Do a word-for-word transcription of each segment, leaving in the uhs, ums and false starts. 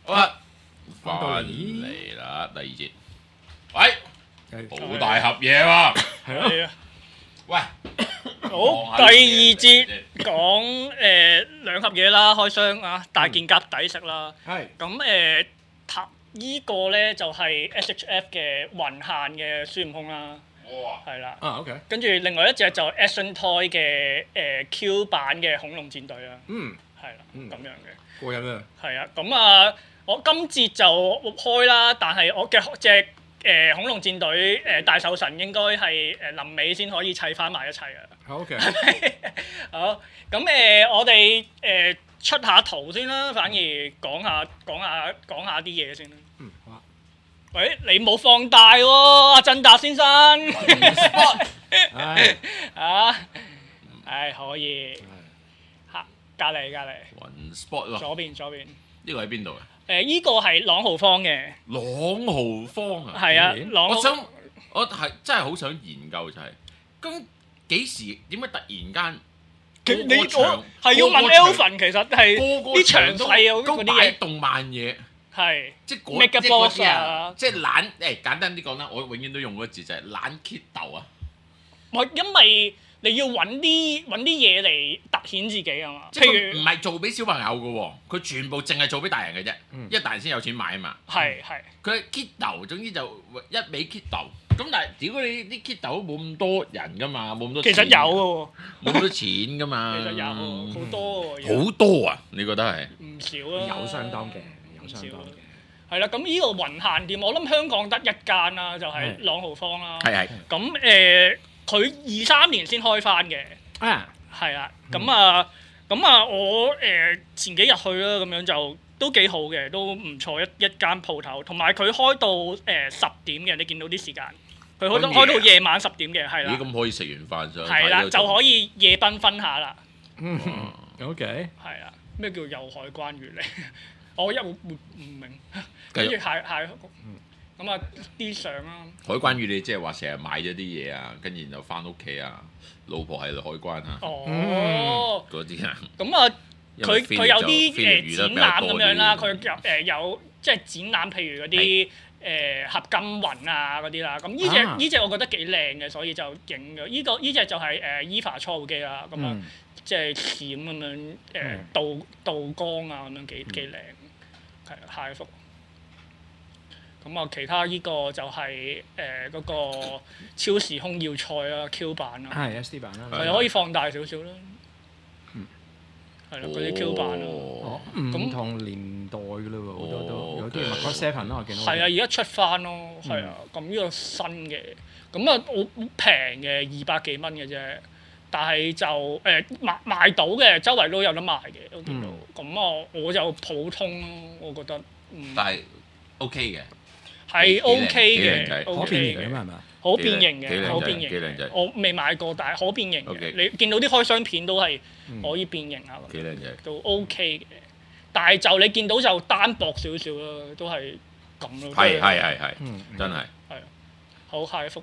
好啦，翻嚟啦，第二節。喂，好大盒嘢喎。 係啊。 喂， 好，第二節講誒兩盒嘢啦，開箱啊，大件夾抵食啦。 係。 咁誒，塔依個咧就係 S H F 嘅雲限嘅孫悟空啦。 哇！ 係啦。 啊 OK。 跟住另外一隻就 Action Toy 嘅誒 Q 版嘅恐龍戰隊啦。 嗯。 係啦，咁樣嘅。 過癮啊！ 係啊，咁啊，我今節就開啦，但係我嘅隻誒恐龍戰隊誒大獸神應該係誒臨尾先可以砌翻埋一齊啊。 好 OK。 好，咁誒我哋誒出下圖先啦，反而講下講下講下啲嘢先啦。 嗯，好啊。 喂，你冇放大喎，阿振達先生。 唉。 啊，係可以。嚇，隔離隔離。 雲 spot 喎。 左邊左邊。 呢個喺邊度啊？ 誒，依個係朗豪坊嘅。 朗豪坊啊！ 係啊，朗豪。 我想，我係真係好想研究就係，咁幾時點解突然間？ 你我係要問 Elvin，其實係啲詳細啊嗰啲嘢。 動漫嘢。 係。 即係嗰即係嗰啲啊！即係係懶誒，簡單啲講啦，我永遠都用嗰個字就係懶 kit 鬥啊！ 我因為你要揾啲揾啲嘢嚟突顯自己啊嘛。 即係譬如佢唔係做俾小朋友嘅喎，佢全部淨係做俾大人嘅啫，因為大人先有錢買啊嘛。 係係。 佢係 kit 鬥，總之就一味 kit 鬥。咁但係屌你啲 kit 鬥都冇咁多人噶嘛，冇咁多。 其實有嘅喎，冇咁多錢噶嘛。 其實有好多喎。 好多啊！你覺得係？ 唔少啊。 有相當嘅，有相當嘅。 係啦，咁呢個雲限店，我諗香港得一間啦，就係朗豪坊啦。 係係。 咁誒，佢二三年先開翻嘅。 啊。 係啊，咁啊，咁啊，我誒前幾日去啦，咁樣就都幾好嘅，都唔錯一一間鋪頭，同埋佢開到誒十點嘅，你見到啲時間，佢開到開到夜晚十點嘅，係啦。 咦？咁可以食完飯上去。 係啦，就可以夜繽紛下啦。 嗯。OK。 係啊，咩叫有海關月嚟？我一會唔明。跟住下下咁啊啲相啦。 海關與你即係話成日買咗啲嘢啊，跟住然後翻屋企啊，老婆係海關啊。 哦。 嗰啲啊。 咁啊，佢佢有啲誒展覽咁樣啦，佢有誒有即係展覽，譬如嗰啲誒合金雲啊嗰啲啦。咁呢隻呢隻我覺得幾靚嘅，所以就影咗。呢個呢隻就係誒 Eva 初號機啦。咁啊，即係閃咁樣誒導導光啊咁樣幾幾靚。係下一幅。咁啊，其他呢個就係誒嗰個超時空要塞啦 ，Q 版啦。 係 S D 版啦。 係可以放大少少啦。嗯。係啦，嗰啲 Q 版啦。 哦。唔同年代㗎啦喎，好多都有啲麥哥 Seven 啦，我見到。 係啊，而家出翻咯，係啊，咁呢個新嘅，咁啊好平嘅，二百幾蚊嘅啫。但係就誒賣賣到嘅，周圍都有得賣嘅，我見到。咁啊，我就普通咯，我覺得。 但係 OK 嘅。 係 OK 嘅， 可變形㗎嘛係咪？ 可變形嘅，可變形。我未買過，但係可變形嘅。你見到啲開箱片都係可以變形啊， 幾靚仔， 都 OK 嘅。但係就你見到就單薄少少啦，都係咁咯。 係係係係，真係。 係啊，好，下一幅。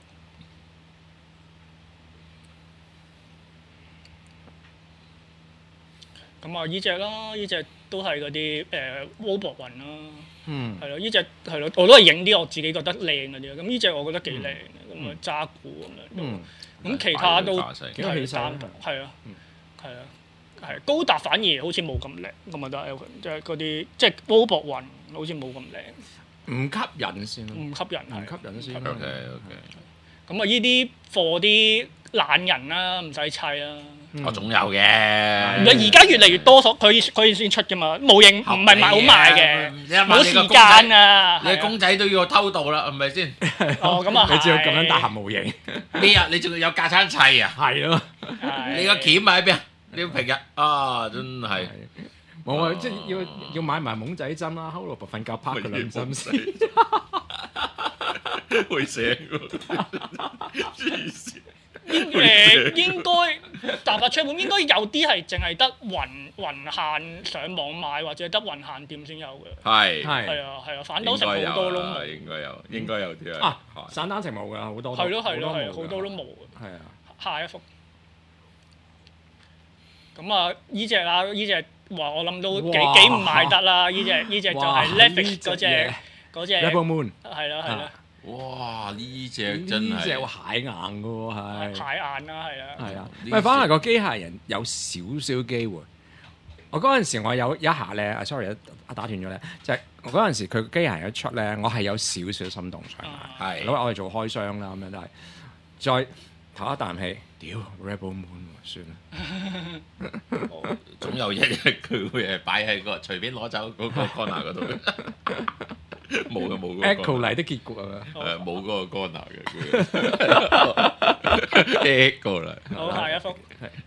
咁啊，依隻啦，依隻都係嗰啲誒 Robot 雲啦。 嗯， 係咯，依隻係咯，我都係影啲我自己覺得靚嗰啲。咁依隻我覺得幾靚嘅，咁啊渣古咁樣。嗯。咁其他都幾多氣勢？ 係啊，係啊，係高達反而好似冇咁靚，咁啊得 Elvin，即係嗰啲即係 Robot 雲好似冇咁靚。 唔吸引先咯。 唔吸引係。 唔吸引先。 OK OK。 咁啊，依啲貨啲懶人啦，唔使砌啦。 我總有嘅。 而家越嚟越多所，佢佢先出㗎嘛，模型唔係賣好賣嘅，冇時間啊。 你公仔都要偷渡啦，係咪先？ 哦，咁啊係。 你只要咁樣搭合模型。 咩啊？你仲要有架撐砌啊？ 係咯。 你個鉗喺邊啊？你平日啊，真係。 冇啊！即係要要買埋懵仔針啦，睺老婆瞓覺拍佢兩針先。 會醒喎！黐線。 誒應該大白桌本應該有啲係淨係得雲雲限上網買或者得雲限店先有嘅。 係係係啊係啊，反斗城好多都冇。 應該有，應該有啲啊！散單城冇㗎，好多。 係咯係咯係，好多都冇。 係啊。 下一幅。咁啊，依隻啦，依隻哇！我諗都幾幾唔賣得啦！呢隻呢隻就係 Netflix 嗰隻嗰隻 Rebel Moon， 係啦係啦。 哇！呢隻真係呢隻蟹硬嘅喎，係蟹硬啦，係啊。 係啊，咪反而個機械人有少少機會。我嗰陣時我有一下咧，啊 sorry 啊打斷咗咧，就係我嗰陣時佢機械人一出咧，我係有少少心動上買，係因為我哋做開箱啦咁樣都係，再唞一啖氣，屌 Rebel Moon 算啦， 總有一日佢會係擺喺個隨便攞走嗰個 corner 嗰度，冇嘅冇嘅。 Echo 嚟的結局啊， 誒冇嗰個 corner 嘅，Echo 嚟。 好，下一幅。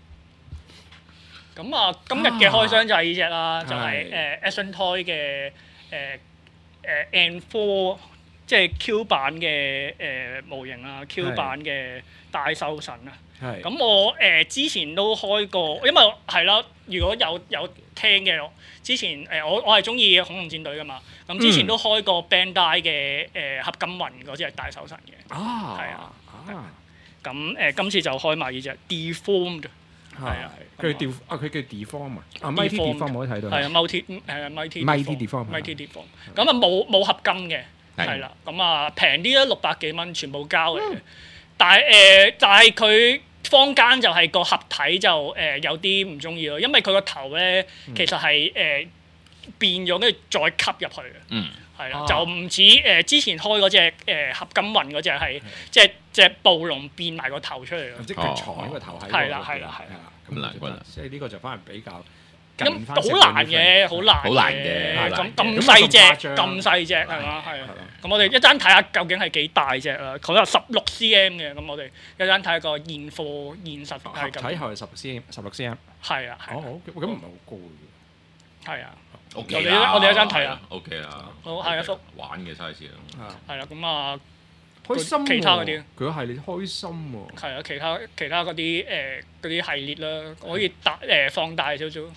咁啊，今日嘅開箱就係呢隻啦，就係誒 Action Toy 嘅誒誒 N 四，即係 Q 版嘅誒模型啊 ，Q 版嘅大獸神啊。係。咁我誒之前都開過，因為係啦，如果有有聽嘅，之前誒我我係中意恐龍戰隊噶嘛，咁之前都開過 Bandai 嘅誒合金雲嗰隻大獸神嘅。啊。係啊。啊。咁誒今次就開埋呢隻 Deformed。係啊， 佢叫啊，佢叫 Deform 啊，啊 Mighty Deform 我都睇到。 係啊，Multi 誒 Mighty Mighty Deform，Mighty Deform。咁啊冇冇合金嘅，係啦。咁啊平啲啦，六百幾蚊，全部膠嚟嘅。但係誒，但係佢坊間就係個合體就誒有啲唔中意咯，因為佢個頭咧其實係誒變咗，跟住再吸入去嘅。嗯。係啦，就唔似誒之前開嗰隻誒合金雲嗰隻係，即係隻暴龍變埋個頭出嚟咯。 即係佢藏個頭喺度。 係啦，係啦，係啦。 咁難關啦。 即係呢個就反而比較咁好難嘅，好難。好難嘅。咁咁細隻，咁細隻係嘛？係啊。咁我哋一陣睇下究竟係幾大隻啦。佢話十六 cm 嘅，咁我哋一陣睇下個現貨現實係咁。 睇後係十 cm，十六 cm。 係啊。 哦，咁唔係好高嘅。 係啊。 我哋我哋一陣睇啊 ，OK 啦， 好下一幅玩嘅 size 啦， 係啦，咁啊開心其他嗰啲， 佢系列開心喎， 係啊，其他其他嗰啲誒嗰啲系列啦，可以大誒放大少少。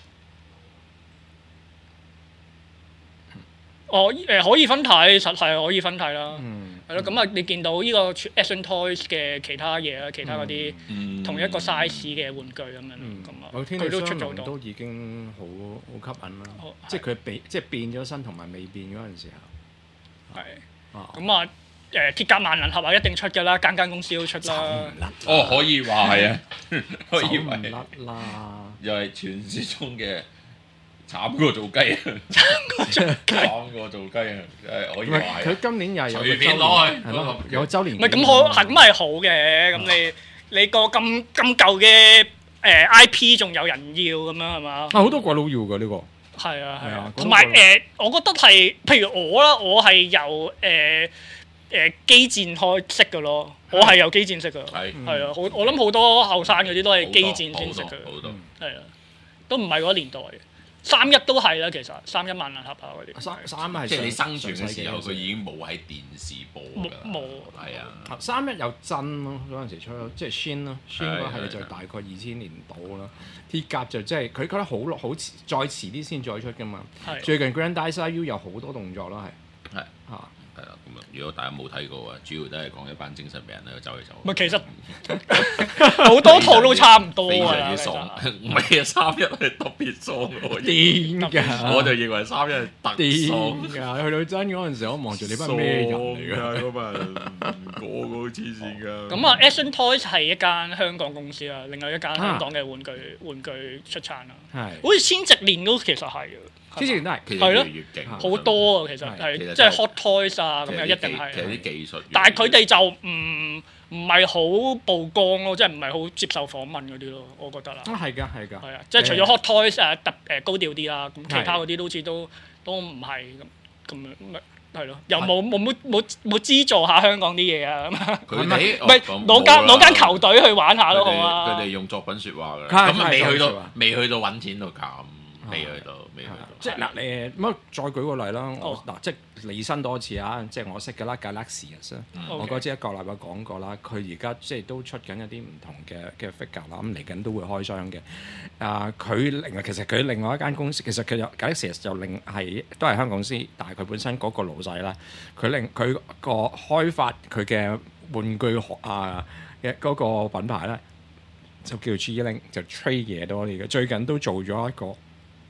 哦誒可以分睇，實係可以分睇啦。係咯，咁啊你見到呢個 Action Toys 嘅其他嘢啦，其他嗰啲同一個 size 嘅玩具咁樣，咁啊佢都出咗好多， 都已經好好吸引啦。即係佢變即係變咗身同埋未變嗰陣時候。係。咁啊誒鐵甲萬能俠啊一定出㗎啦，間間公司都出啦。 哦，可以話係啊，可以話甩啦。 又係傳説中嘅。慘過做雞啊！ 慘過做雞， 慘過做雞啊！誒，可以話係。 佢今年又有隨便攞去， 係咯，有週年。 唔係咁好，係咁係好嘅。咁你你個咁咁舊嘅誒 I P 仲有人要咁樣係嘛？啊， 好多鬼佬要㗎呢個。 係啊係啊，同埋誒，我覺得係譬如我啦，我係由誒誒機戰開識㗎咯。我係由機戰識㗎。係係啊，好我諗好多後生嗰啲都係機戰先識㗎。好多係啊，都唔係嗰個年代嘅。三一都係啦，其實三一萬能俠啊嗰啲。 三三一係即係你生存嘅時候，佢已經冇喺電視播㗎。 冇。 係啊。 三一有真咯，嗰陣時出即係 Shin 咯 ，Shin 嗰係就大概二千年到啦。鐵甲就即係佢覺得好好遲，再遲啲先再出㗎嘛。最近 Grandize U 有好多動作啦，係。係。嚇。係啦，咁啊，如果大家冇睇過啊，主要都係講一班精神病人喺度走嚟走。 唔係，其實好多套都差唔多啊。非常之爽，唔係啊，三一係特別爽喎。 癲㗎！ 我就認為三一係特爽㗎。去到真嗰陣時，我望住你班咩人嚟㗎？ 嗰班人個個黐線㗎。 咁啊 ，Action Toys 係一間香港公司啦，另外一間香港嘅玩具玩具出產啦。係。好似千直連都其實係。 之前都係， 其實越嚟越勁， 好多啊！其實係即係 Hot Toys 啊，咁又一定係。 其實啲技術， 但係佢哋就唔唔係好曝光咯，即係唔係好接受訪問嗰啲咯，我覺得啦。 啊，係㗎，係㗎。 係啊，即係除咗 Hot Toys 誒特誒高調啲啦，咁其他嗰啲都好似都都唔係咁咁樣，咪係咯？又冇冇冇冇冇資助下香港啲嘢啊？咁佢哋唔係攞間攞間球隊去玩下都好啊！ 佢哋用作品説話㗎，咁未去到未去到揾錢到咁。未去到，未去到。 即係嗱，誒咁啊，再舉個例啦。我嗱，即係離身多次啊，即係我識嘅啦 ，Galaxius 啊，我嗰次一個禮拜講過啦。佢而家即係都出緊一啲唔同嘅嘅 figure 啦，咁嚟緊都會開箱嘅。啊，佢另外其實佢另外一間公司，其實佢有 Galaxius 就另係都係香港公司，但係佢本身嗰個老細啦，佢令佢個開發佢嘅玩具學啊嘅嗰個品牌咧，就叫 G-Link，就 trade 嘢多啲嘅。最近都做咗一個。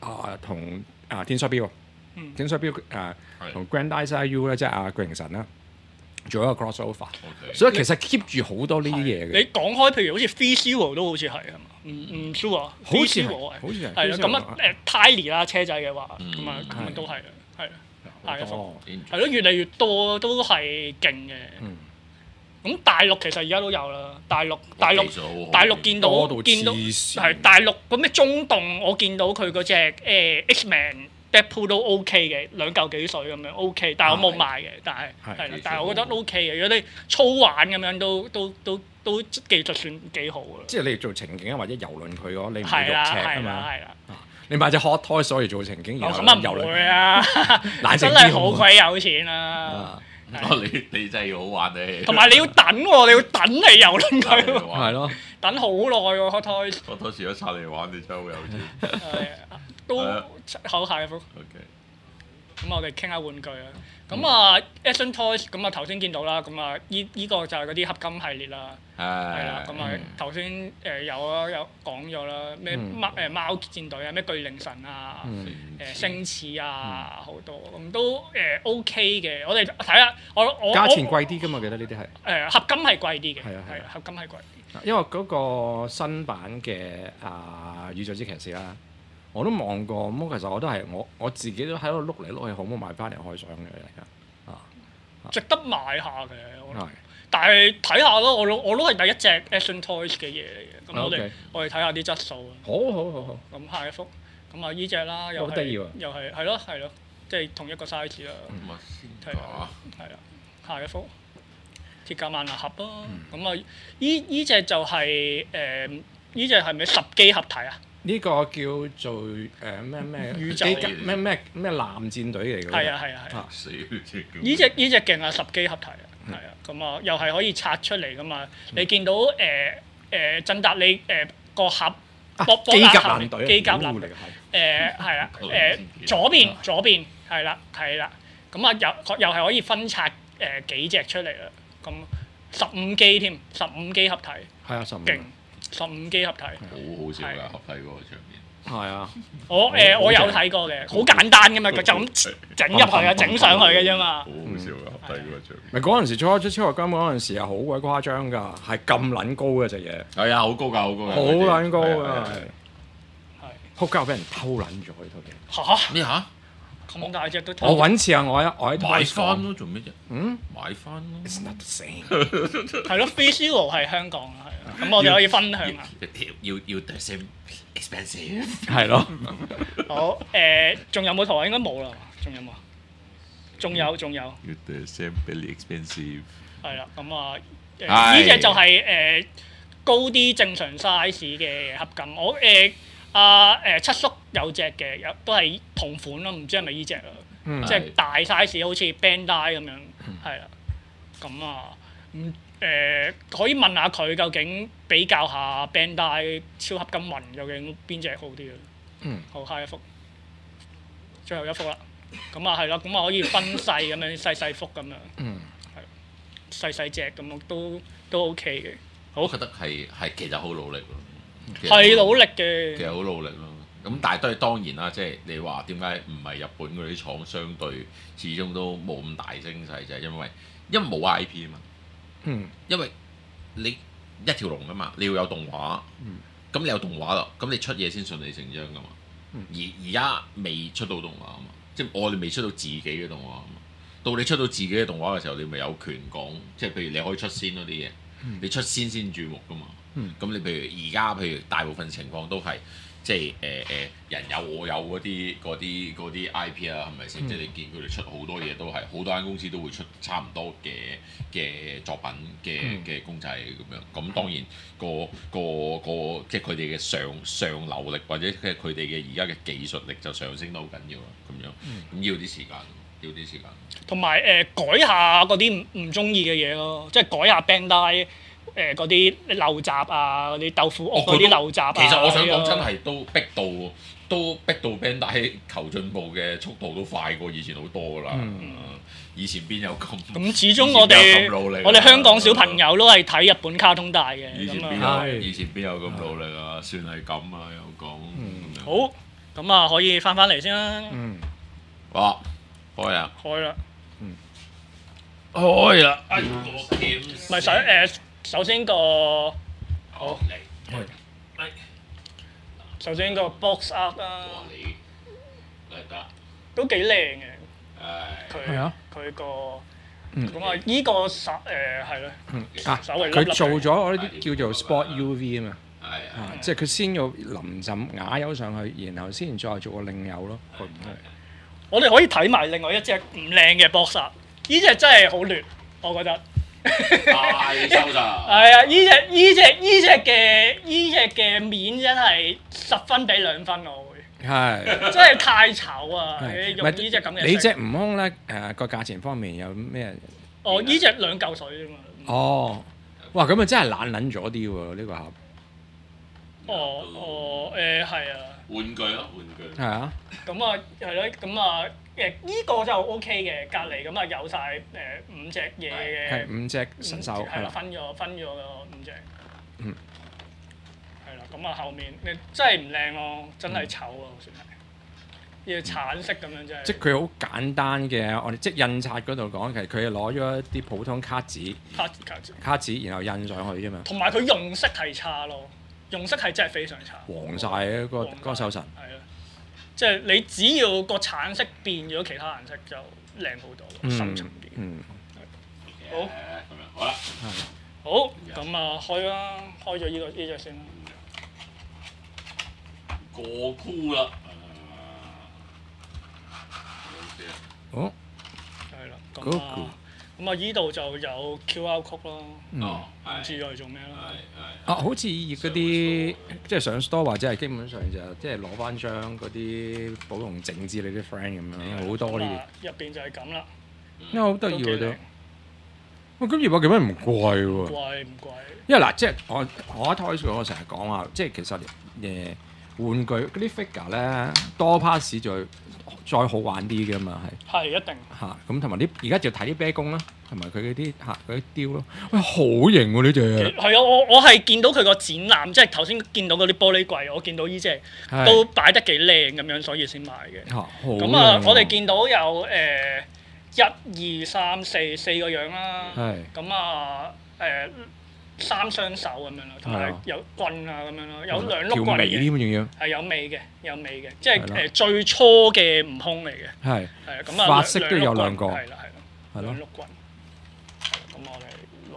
啊同啊天水標， 嗯、 天水標誒同 Grandize I U 咧，即係阿巨靈神啦，做一個 crossover， okay. 所以其實 keep 住好多呢啲嘢嘅。 你講開，譬如好似 Free Zero 都好似係係嘛？唔唔 sure 啊， 好似係，好似係。 係啦，咁啊誒 Tiny 啦車仔嘅話，咁啊咁啊都係嘅，係啊，係咯，係咯，越嚟越多都係勁嘅。咁大陸其實而家都有啦，大陸大陸大陸見到見到係大陸咁咩中洞，我見到佢嗰隻誒 X-Man Deadpool 都 OK 嘅，兩嚿幾水咁樣 OK，但係我冇買嘅，但係係啦，但係我覺得 OK 嘅，如果你粗玩咁樣都都都都技術算幾好嘅。即係你做情景或者遊輪佢嘅話，你唔係肉赤啊嘛。 係啦， 你買隻 Hot Toy 所以做情景，然後咁啊唔會啊，真係好鬼有錢啊！ 你你真係好玩你， 同埋你要等喎，你要等嚟遊輪佢喎， 係咯， 等好耐喎 Hot Toys。 Hot Toys 如果拆嚟玩，你真係好有錢。 係都好下一幅。咁我哋傾下玩具啊。咁啊 Action Toys 咁啊頭先見到啦，咁啊依依個就係嗰啲合金系列啦。係啦，咁啊頭先誒有啊有講咗啦，咩貓誒貓戰隊啊，咩巨靈神啊，誒星矢啊好多，咁都誒 OK 嘅。我哋睇下我我價錢貴啲㗎嘛，記得呢啲係。 誒合金係貴啲嘅。 係啊係啊， 合金係貴啲。 因為嗰個新版嘅啊宇宙之騎士啦，我都望過，咁其實我都係我我自己都喺度碌嚟碌去，好唔好買翻嚟開箱嘅嚟㗎？啊， 值得買下嘅。係。但係睇下咯，我我都係第一隻 Action Toys 嘅嘢嚟嘅，咁我哋我哋睇下啲質素啊。 好好好好。 咁下一幅，咁啊依隻啦，又係又係係咯係咯，即係同一個 size 啦。係啊，係啊，下一幅鐵甲萬能俠咯，咁啊依依隻就係誒依隻係咪十機合體啊？ 呢個叫做誒咩咩宇宙咩咩咩艦戰隊嚟嘅。 係啊係啊係啊！依隻依隻勁啊，十機合體啊！係啊，咁啊又係可以拆出嚟噶嘛？你見到誒誒振達你誒個盒機甲艦隊， 機甲艦隊誒係啦誒左邊左邊係啦係啦，咁啊又又係可以分拆誒幾隻出嚟啦，咁十五機添，十五機合體係啊，十五勁十五機合體， 好好笑㗎合體嗰個場面。 係啊， 我誒我有睇過嘅，好簡單噶嘛，佢就咁整入去啊，整上去嘅啫嘛。 好好笑啊！合體嗰個場面。 咪嗰陣時初出超合金嗰陣時係好鬼誇張㗎，係咁撚高嘅隻嘢。 係啊，好高㗎，好高㗎。 好撚高㗎，係。係。撲街俾人偷撚咗呢套嘢。嚇？ 咩嚇？ 咁大隻都偷。 我揾次啊！我喺我喺買翻咯，做咩啫？ 嗯， 買翻咯。 It's not the same。 係咯，Free Zero係香港啊，係啊，咁我哋可以分享下。 要要 the same expensive。 係咯。 好誒，仲有冇圖啊？應該冇啦，仲有冇？仲有仲有。 要 the same very expensive。 係啦，咁啊，呢隻就係誒高啲正常 size 嘅合金。我誒。啊誒七叔有隻嘅，有都係同款咯，唔知係咪依隻啊？即係大 size，好似 Bandai 咁樣，係啦。咁啊，唔誒可以問下佢究竟比較下 Bandai 超合金雲究竟邊隻好啲啊？嗯，好，下一幅，最後一幅啦。咁啊係啦，咁啊可以分細咁樣細細幅咁樣， 嗯， 係細細隻咁都都 OK 嘅。 我覺得係係其實好努力咯。 係努力嘅， 其實好努力咯。咁但係都係當然啦，即係你話點解唔係日本嗰啲廠相對始終都冇咁大聲勢，就係因為因為冇 I P 啊嘛。 嗯。因為你一條龍啊嘛，你要有動畫。嗯。咁你有動畫啦，咁你出嘢先順理成章噶嘛。嗯。而而家未出到動畫啊嘛，即係我哋未出到自己嘅動畫啊嘛。到你出到自己嘅動畫嘅時候，你咪有權講，即係譬如你可以出先嗰啲嘢，嗯、你出先先注目噶嘛。咁、嗯、你譬如而家，譬如大部分情況都係即係誒誒人有我有嗰啲嗰啲嗰啲 I P 啦，係咪先？嗯、即係你見佢哋出好多嘢都係好多間公司都會出差唔多嘅嘅作品嘅嘅、嗯、公仔咁樣。咁當然個個個即係佢哋嘅上上流力或者佢哋嘅而家嘅技術力就上升得好緊要啦。咁樣咁、嗯、要啲時間，要啲時間。同埋誒改下嗰啲唔唔中意嘅嘢咯，即係改下 Bandai。誒嗰啲陋習啊，嗰啲豆腐屋嗰啲陋習啊， 其實我想講真係都逼到，都逼到 Bandai求進步嘅速度都快過以前好多㗎啦。嗯、以前邊有咁？咁始終我哋我哋香港小朋友都係睇日本卡通大嘅。 以前邊有？以前邊有咁努力啊？算係咁啊，又講。 嗯、好， 咁啊可以翻返嚟先啦。 嗯。 哇！開啦！ 開啦。 嗯。 開啦！哎， 咪首誒首先個好嚟。係。 首先個 box art 啦。 你嚟得。 都幾靚嘅。 係啊。 佢個。咁啊！依個手誒係咯。 啊。佢做咗我呢啲叫做 Sport U V 啊嘛。係啊。即係佢先要淋浸啞油上去，然後先再做個另油咯。 我哋可以睇埋另外一隻唔靚嘅 box art，依隻真係好劣，我覺得。 太收晒。 係啊！依隻依隻依隻嘅依隻嘅面真係十分俾兩分我會。係。真係太醜啊！用呢隻咁嘅。 你隻悟空咧誒個價錢方面有咩？ 哦，依隻兩嚿水啫嘛。 哦，哇！咁啊真係懶撚咗啲喎呢個盒。 哦哦誒係啊。 玩具咯，玩具。 係啊。 咁啊係咯，咁啊誒依個就 O K 嘅，隔離咁啊有晒誒五隻嘢嘅。 係五隻神獸係啦，分咗分咗個五隻。 嗯。 係啦，咁啊後面你真係唔靚咯，真係醜啊，算係。要橙色咁樣真係。即係佢好簡單嘅，我哋即係印刷嗰度講，其實佢係攞咗一啲普通卡紙。 卡卡紙。卡紙，然後印上去啫嘛。 同埋佢用色係差咯。用色係真係非常差， 黃晒嘅個嗰個手神。 係啊，即係你只要個橙色變咗其他顏色就靚好多，深層啲。 嗯。 好。 咁樣好啦。 好，咁啊開啦，開咗呢個呢隻先啦。 過酷啦。 好。 係啦，咁啊。咁啊！依度就有 Q R code 咯，唔知係做咩啦。 啊，好似嗰啲即係上 store 或者係基本上就即係攞翻張嗰啲寶龍整之你啲 friend 咁樣，好多呢啲。入邊就係咁啦。 因為好得意喎都。哇！咁二百幾蚊唔貴喎。 貴唔貴？ 因為嗱，即係我我一開始我成日講話，即係其實誒玩具嗰啲 figure 咧多 pass 再再好玩啲嘅嘛係。 係一定。嚇！ 咁同埋啲而家就睇啲啤公啦，同埋佢嗰啲嚇嗰啲雕咯。喂，好型喎呢隻！ 係啊，我我係見到佢個展覽，即係頭先見到嗰啲玻璃櫃，我見到呢隻都擺得幾靚咁樣，所以先買嘅。嚇！好。咁啊，我哋見到有誒一二三四四個樣啦。係。咁啊誒。三雙手咁樣咯，同埋有棍啊咁樣咯，有兩碌棍嘅。條尾添仲要。係有尾嘅，有尾嘅，即係誒最初嘅悟空嚟嘅。係。係啊，咁啊。髮色都有兩個。係啦，係啦。係咯。兩碌棍。咁我哋攞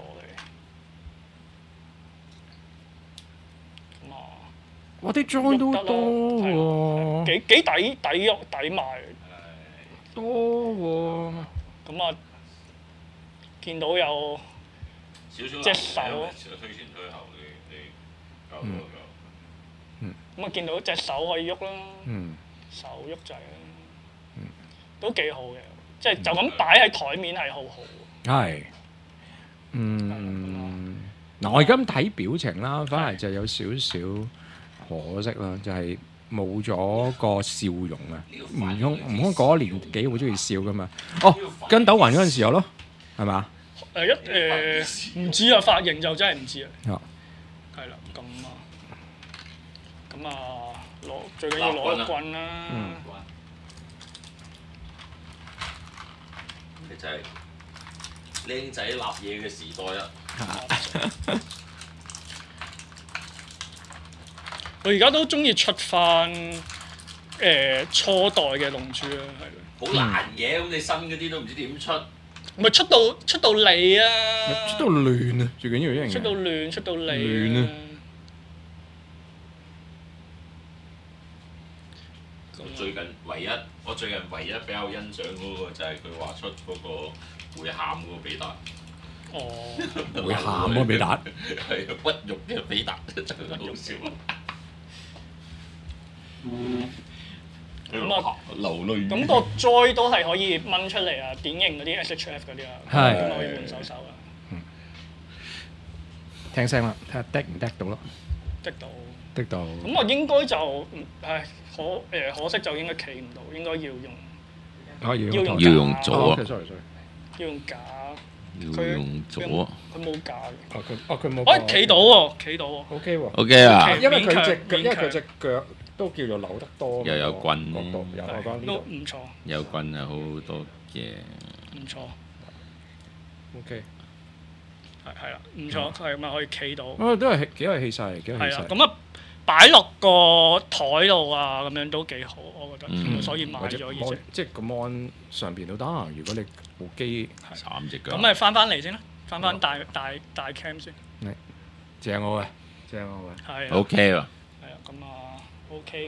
嚟。咁啊。 哇！啲裝都多喎。 幾幾抵抵喐抵賣。 多喎。 咁啊，見到有。隻手， 推前推後，你你搞到就， 嗯，咁啊見到隻手可以喐啦，嗯，手喐掣啦，嗯，都幾好嘅，即係就咁擺喺台面係好好。係， 嗯，嗱我而家咁睇表情啦，反而就有少少可惜啦，就係冇咗個笑容啊！悟空悟空嗰年紀好中意笑噶嘛，哦，跟斗雲嗰陣時候咯，係嘛？ 誒一誒唔知啊，髮型就真係唔知啊。係啦，咁啊，咁啊攞最緊要攞個棍啦。嗯。 你真係靚仔立嘢嘅時代啊！ 我而家都中意出翻誒初代嘅龍珠啊，係咯。 好難嘅，咁你新嗰啲都唔知點出。 咪出到出到嚟啊！ 出到亂啊！最緊要一樣嘢。 出到亂，出到嚟。 亂啊！ 我最近唯一，我最近唯一比較欣賞嗰個就係佢畫出嗰個會喊嗰個比達。 哦。 會喊嗰個比達。 係屈辱嘅比達，真係好笑啊！ 嗯。咁啊， 流淚。 咁個 Joy 都係可以掹出嚟啊！典型嗰啲 S H F 嗰啲啊，咁可以換手手啊。 嗯。聽聲啦，睇下滴唔滴到咯。 滴到。 滴到。 咁我應該就唉可誒可惜就應該企唔到，應該要用。 可以。 要用要用左。 sorry sorry。 要用架。 要用左。 佢冇架嘅。 哦佢哦佢冇。 哦企到喎，企到喎。 O K 喎。 O K 啊。 因為佢隻腳，因為佢隻腳。 都叫做扭得多。 又有棍， 角度有我講呢都度唔錯， 有棍有好多嘅。 唔錯， OK。 係係啦，唔錯，係咪可以企到？ 啊，都係幾有氣勢，幾有氣係啦， 勢。 咁啊擺落個台度啊，咁樣都幾好，我覺得， 嗯所以買或者咗呢 mon- 隻。 即係個 mon 上邊都得。如果你部機三隻腳。 咁咪翻翻嚟先啦，翻翻大大大 cam 先。 正我嘅，正我嘅。 係啊。 O K 喎係啊，咁啊 OK 嘅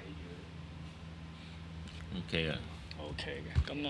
，O K 啊。 ，OK 嘅，咁啊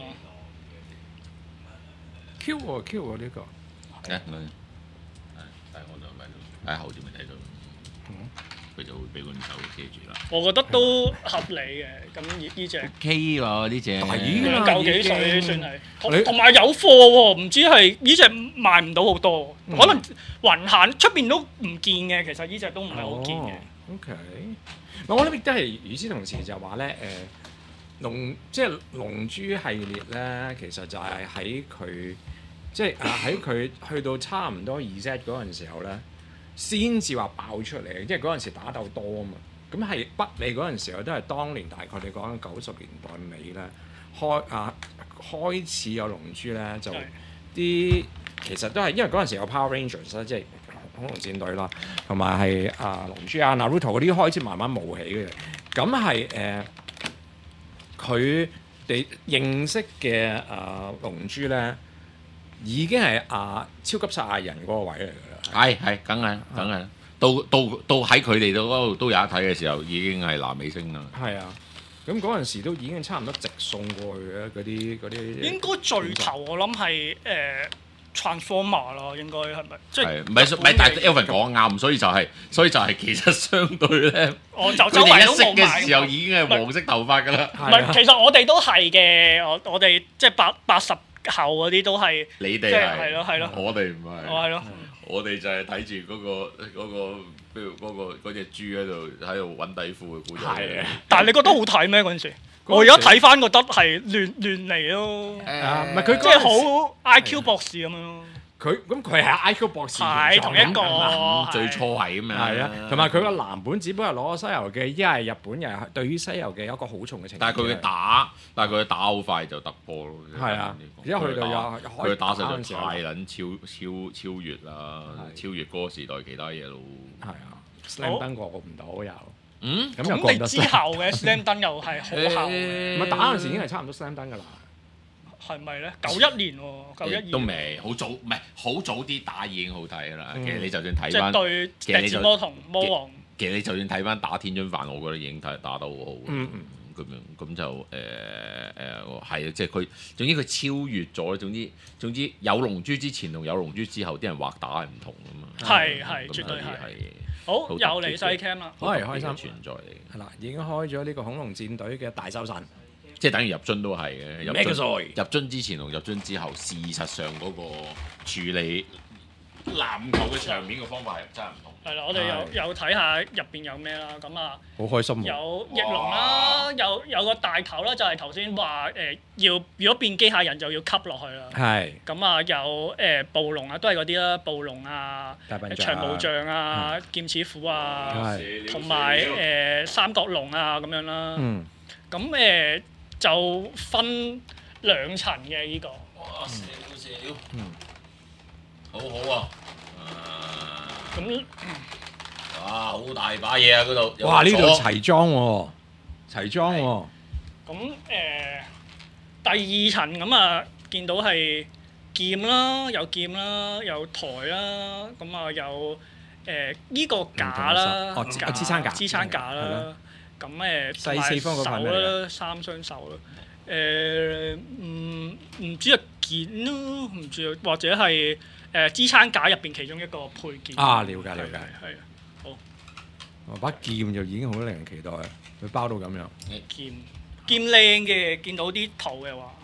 Q 喎 Q 喎呢個。 誒，我但係我就咪喺後邊咪睇到，佢就會俾個手遮住啦。 我覺得都合理嘅，咁呢呢隻 O K 喎呢只。 抵啦兩嚿幾已經水算係，同你同埋有貨喎，唔知係呢隻賣唔到好多， 嗯可能雲限出邊都唔見嘅，其實呢隻都唔係好見嘅。 哦 OK，我諗亦都係與此同時就話咧誒龍即係龍珠系列咧，其實就係喺佢即係啊喺佢去到差唔多二 Z 嗰陣時候咧，先至話爆出嚟，因為嗰陣時打鬥多啊嘛。咁係北美嗰陣時候都係當年大概你講緊九十年代尾咧開啊開始有龍珠咧就啲其實都係因為嗰陣時有 Power Rangers 啦，即係恐龍戰隊啦，同埋係啊龍珠啊 Naruto 嗰啲開始慢慢冒起嘅。咁係誒佢哋認識嘅啊龍珠咧，已經係啊超級賽亞人嗰個位嚟㗎啦。 係係，梗係梗係。到到到喺佢哋嗰度都有得睇嘅時候，已經係南美星啦。 係啊，咁嗰陣時都已經差唔多直送過去嘅嗰啲嗰啲。 應該最頭我諗係誒 Transformer 咯，應該係咪？即係唔係唔係？但係 Elvin 講啱，所以就係所以就係其實相對咧， 我就佢周圍都哋一識嘅冇買時候已經係黃色頭髮㗎啦。 唔係，其實我哋都係嘅，我我哋即係八八十後嗰啲都係， 你哋即係係咯係咯， 我哋唔我係， 係咯， 我哋就係睇住嗰個嗰個譬如嗰個嗰隻豬喺度喺度揾底褲嘅故仔。 係啊但係你覺得好睇咩嗰陣時？ 嗰陣時我而家睇翻覺得係亂亂嚟咯， 啊唔係佢即係好 I Q 博士咁樣咯。 佢咁佢係 I Q 博士係同一個係最初係咁樣。 係啊，同埋佢個藍本只不過係攞咗《西遊記》，一係日本，又係對於《西遊記》有一個好重嘅情。 但係佢嘅打，但係佢嘅打好快就突破咯。 係啊，一去到有佢打實嗰陣時在太撚超超超越啦，超越嗰個時代其他嘢咯。 係啊，Slam Dunk 過唔到又。 嗯， 咁又過唔到咁你之後嘅 Slam Dunk 又係好後， 唔係打嗰陣時已經係差唔多 Slam Dunk 㗎啦。 係咪咧？九一年喎，九一二都未好早，唔係好早啲打已經好睇㗎啦。 嗯其實你就算睇即係翻， 對其實你就笛子魔同魔王。 其實你就算睇翻打天津飯，我覺得已經睇打得好好。 嗯嗯。 咁樣咁就誒誒係啊，即係佢總之佢超越咗，總之總之有龍珠之前同有龍珠之後，啲人畫打係唔同㗎嘛。 係係咁絕對係。 係好， 好又嚟細 cam 啦。 好係開心存在嚟。 係啦，已經開咗呢個恐龍戰隊嘅大修神。 即係等於入樽都係嘅，入 Megazord 樽入樽之前同入樽之後，事實上嗰個處理籃球嘅場面嘅方法係真係唔同。 係啦，我哋有有睇下入邊有咩啦，咁啊好開心喎！ 有翼龍啦，有有個大頭啦，就係頭先話誒要如果變機械人就要吸落去啦。 係咁啊有誒暴龍啊，都係嗰啲啦，暴龍啊、 大笨象長毛象啊、劍齒虎啊， 係同埋誒三角龍啊咁樣啦。 嗯咁誒就分兩層嘅呢個。 哇！射料射料， 嗯， 好好啊！ 咁哇！好大把嘢啊嗰度。 哇！呢度有咗齊裝喎，齊裝喎。 咁誒、呃、第二層咁啊，見到係劍啦，有劍啦，有台啦，咁啊有誒呢個架啦， 哦支撐架支撐架係啦咯。 咁誒細四方嗰手塊咩嚟啦，三雙手啦。誒唔唔知係劍咯，唔知啊，或者係誒、呃、支撐架入邊其中一個配件。 啊，了解了解。 係啊，好哦，把劍就已經好令人期待，佢包到咁樣。 劍劍靚嘅，見到啲圖嘅話。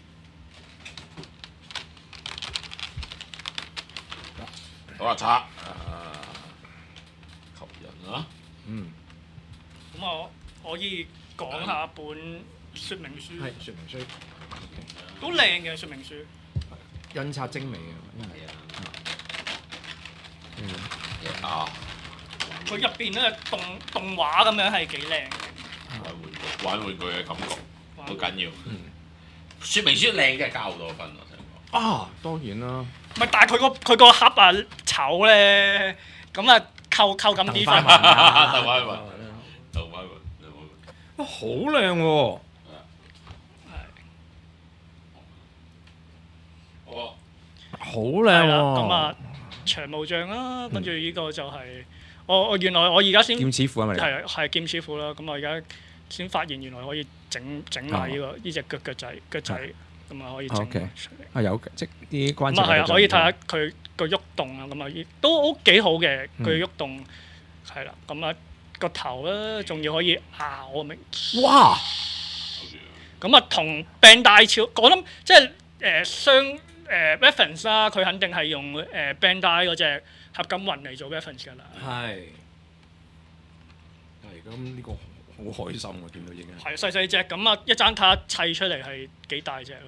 好啦，拆啊！吸引啊！ 嗯， 咁我可以講下本說明書， 係說明書， 都靚嘅說明書。 印刷精美嘅，因為啊！ 佢入邊咧動動畫咁樣係幾靚。 玩玩具，玩玩具嘅感覺好緊要。説明書靚嘅加好多分啊！ 啊，當然啦。 唔係，但係佢個佢個盒啊醜咧，咁啊扣扣咁啲分。 豆花雲，豆花雲， 哇，好靚喎！ 係。 好靚喎！ 咁啊，長毛象啦，跟住呢個就係我我原來我而家先劍齒虎係咪？ 係係劍齒虎啦，咁我而家先發現原來可以整整埋呢個呢隻腳腳仔腳仔，咁啊可以整出嚟。啊有即啲關節。咁啊係啊，可以睇下佢個喐動啊，咁啊都好幾好嘅，佢喐動係啦，咁啊個頭咧仲要可以咬啊明。 哇！ 咁啊同 Bandai 超，我諗即係誒相。誒 reference 啦，佢肯定係用誒 Bandai 嗰隻合金雲嚟做 reference 㗎啦。係。係咁呢個好開心喎，見到已經。係細細隻咁啊，一爭睇下砌出嚟係幾大隻咯。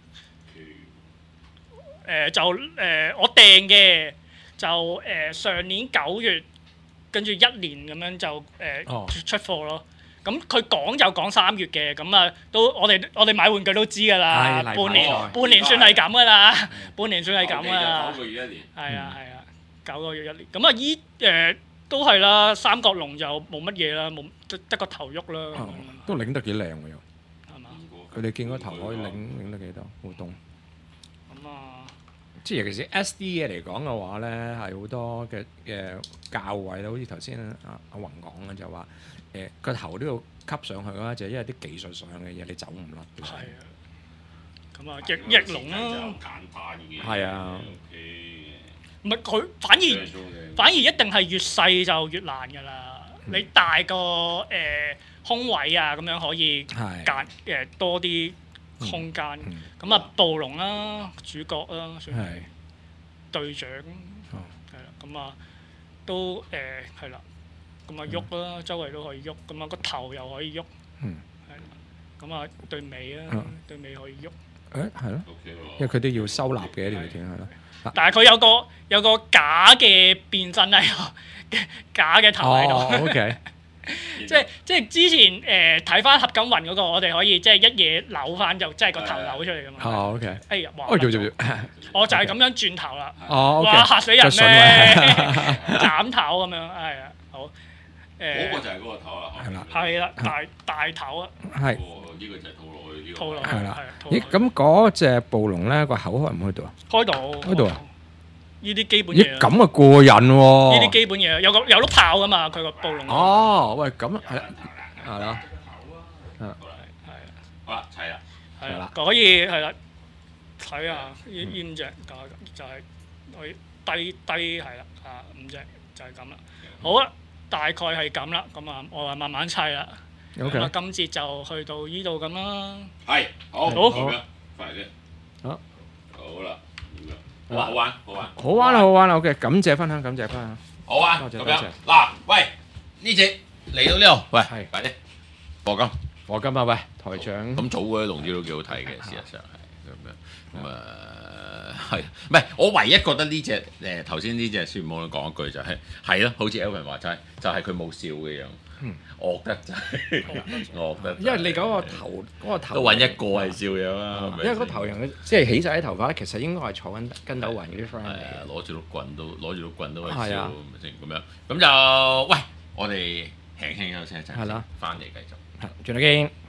誒就誒我訂嘅就誒上年九月，跟住一年咁樣就誒出貨咯。咁佢講就講三月嘅，咁啊都我哋我哋買玩具都知㗎啦，半年半年算係咁㗎啦，半年算係咁㗎啦。九個月一年。係啊係啊，九個月一年。咁啊依誒都係啦，三角龍就冇乜嘢啦，冇得得個頭喐啦。都擰得幾靚喎又。係嘛？佢哋見個頭可以擰擰得幾多好動。咁啊，即係尤其是 S D 嘢嚟講嘅話咧，係好多嘅嘅價位啦，好似頭先阿阿宏講嘅就話。誒個頭都要吸上去啦，就係因為啲技術上嘅嘢你走唔甩。係啊，咁啊翼翼龍啦，係啊，唔係佢反而反而一定係越細就越難㗎啦。你大個誒空位啊，咁樣可以間誒多啲空間。咁啊暴龍啦，主角啦，算係隊長，係啦，咁啊都誒係啦。咁啊喐啦，周圍都可以喐，咁啊個頭又可以喐，係啦，咁啊對尾啦，對尾可以喐。誒係咯，因為佢都要收納嘅一條線係咯。但係佢有個有個假嘅變身喺度，假嘅頭喺度。OK，即係即係之前誒睇翻合金雲嗰個，我哋可以即係一嘢扭翻就即係個頭扭出嚟㗎嘛。哦 OK。哎呀，哇！我就係咁樣轉頭啦。哦 OK。哇！嚇死人咩？斬頭咁樣，係啊，好。嗰個就係嗰個頭啦，係啦，係啦，大大頭啊，係，呢個就係套落去呢個，套落去係啦。咦，咁嗰隻暴龍咧個口開唔開到啊？開到，開到啊！呢啲基本嘢。咦，咁啊過癮喎！呢啲基本嘢，有個有碌炮噶嘛，佢個暴龍。哦，喂，咁係係啦，係係好啦，齊啦，係啦，可以係啦，睇下呢呢五隻就係可以低低係啦，啊五隻就係咁啦，好啊。大概係咁啦，咁啊，我話慢慢砌啦。咁啊，今節就去到依度咁啦。係，好，好，快啲。好，好啦，好玩，好玩，好玩，好玩啦，好玩啦。OK，感謝分享，感謝分享。好啊，多謝多謝。嗱，喂，呢隻嚟到呢度，喂，係，快啲。課金，課金啊，喂，台長。咁早嗰啲龍珠都幾好睇嘅，事實上係咁樣。咁啊。係，唔係我唯一覺得呢隻誒頭先呢隻孫悟空講一句就係係咯，好似 Elvin 話齋，就係佢冇笑嘅樣，惡得就係惡得。因為你嗰個頭嗰個頭都揾一個係笑樣啦，因為嗰頭人即係起晒啲頭髮，其實應該係坐緊跟斗雲嗰啲 friend 嚟嘅，攞住碌棍都攞住碌棍都係笑，咪先咁樣。咁就喂，我哋輕輕休息一陣，係啦，翻嚟繼續，轉頭見。